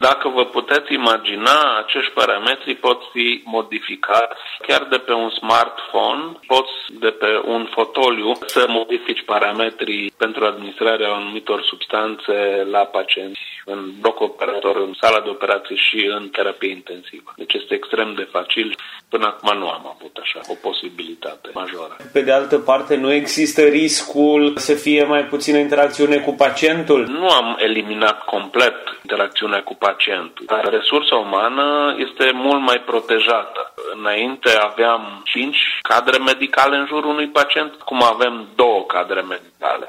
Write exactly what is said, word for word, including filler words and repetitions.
Dacă vă puteți imagina, acești parametri pot fi modificați chiar de pe un smartphone, poți de pe un fotoliu să modifici parametrii pentru administrarea anumitor substanțe la pacienți în bloc operator, în sala de operații și în terapie intensivă. Deci este extrem de facil. Până acum nu am avut așa o posibilitate majoră. Pe de altă parte, nu există riscul să fie mai puțină interacțiune cu pacientul? Nu am eliminat complet interacțiunea cu pacientul, dar resursa umană este mult mai protejată. Înainte aveam cinci cadre medicale în jurul unui pacient, acum avem două cadre medicale.